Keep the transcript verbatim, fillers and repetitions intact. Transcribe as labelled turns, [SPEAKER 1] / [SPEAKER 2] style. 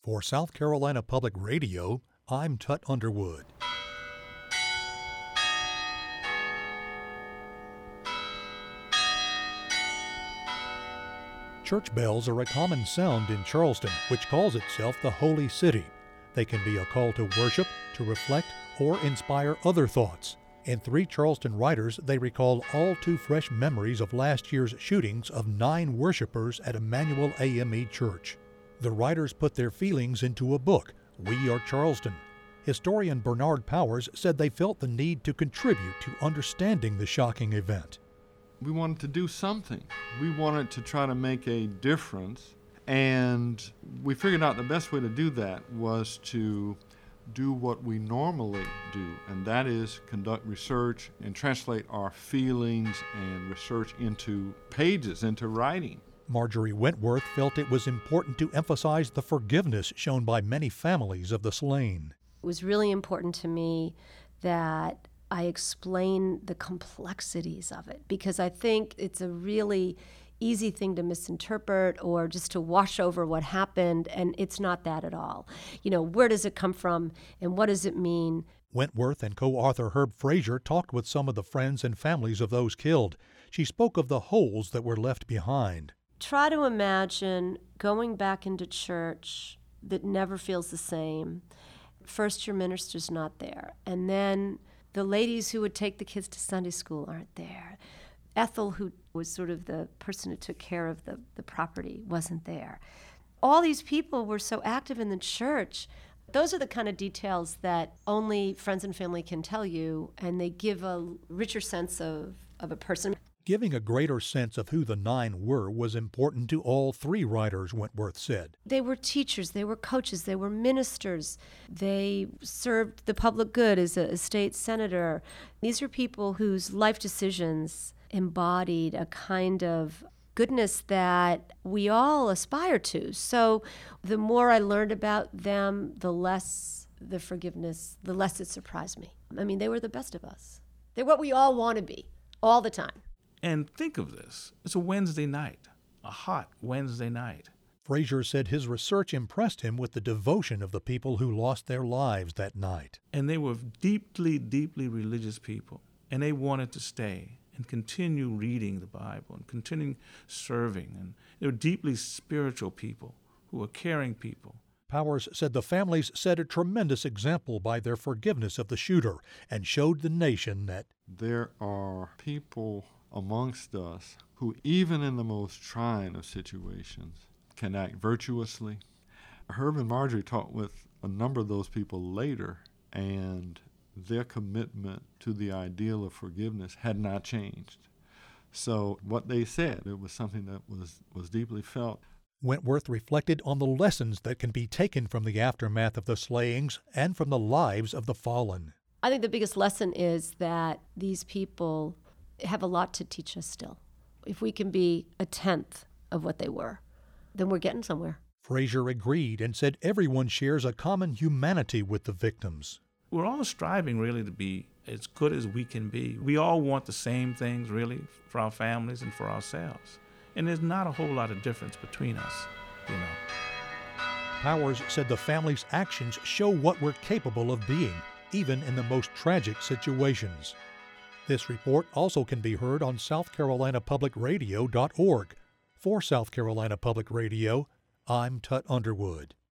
[SPEAKER 1] For South Carolina Public Radio, I'm Tut Underwood. Church bells are a common sound in Charleston, which calls itself the Holy City. They can be a call to worship, to reflect, or inspire other thoughts. In three Charleston writers, they recall all too fresh memories of last year's shootings of nine worshipers at Emmanuel A M E Church. The writers put their feelings into a book, We Are Charleston. Historian Bernard Powers said they felt the need to contribute to understanding the shocking event.
[SPEAKER 2] We wanted to do something. We wanted to try to make a difference, and we figured out the best way to do that was to do what we normally do, and that is conduct research and translate our feelings and research into pages, into writing.
[SPEAKER 1] Marjorie Wentworth felt it was important to emphasize the forgiveness shown by many families of the slain.
[SPEAKER 3] It was really important to me that I explain the complexities of it, because I think it's a really easy thing to misinterpret or just to wash over what happened, and it's not that at all. You know, where does it come from and what does it mean?
[SPEAKER 1] Wentworth and co-author Herb Frazier talked with some of the friends and families of those killed. She spoke of the holes that were left behind.
[SPEAKER 3] Try to imagine going back into church that never feels the same. First, your minister's not there, and then the ladies who would take the kids to Sunday school aren't there. Ethel, who was sort of the person who took care of the, the property, wasn't there. All these people were so active in the church. Those are the kind of details that only friends and family can tell you, and they give a richer sense of, of a person.
[SPEAKER 1] Giving a greater sense of who the nine were was important to all three writers, Wentworth said.
[SPEAKER 3] They were teachers, they were coaches, they were ministers. They served the public good as a, a state senator. These are people whose life decisions embodied a kind of goodness that we all aspire to. So the more I learned about them, the less the forgiveness, the less it surprised me. I mean, they were the best of us. They're what we all want to be, all the time.
[SPEAKER 4] And think of this. It's a Wednesday night, a hot Wednesday night.
[SPEAKER 1] Frazier said his research impressed him with the devotion of the people who lost their lives that night.
[SPEAKER 4] And they were deeply, deeply religious people, and they wanted to stay and continue reading the Bible and continue serving. And they were deeply spiritual people who were caring people.
[SPEAKER 1] Powers said the families set a tremendous example by their forgiveness of the shooter and showed the nation that
[SPEAKER 2] there are people amongst us who, even in the most trying of situations, can act virtuously. Herb and Marjorie talked with a number of those people later, and their commitment to the ideal of forgiveness had not changed. So what they said, it was something that was, was deeply felt.
[SPEAKER 1] Wentworth reflected on the lessons that can be taken from the aftermath of the slayings and from the lives of the fallen.
[SPEAKER 3] I think the biggest lesson is that these people have a lot to teach us still. If we can be a tenth of what they were, then we're getting somewhere.
[SPEAKER 1] Frazier agreed and said everyone shares a common humanity with the victims.
[SPEAKER 4] We're all striving really to be as good as we can be. We all want the same things really for our families and for ourselves. And there's not a whole lot of difference between us, you know.
[SPEAKER 1] Powers said the family's actions show what we're capable of being, even in the most tragic situations. This report also can be heard on south carolina public radio dot org. For South Carolina Public Radio, I'm Tut Underwood.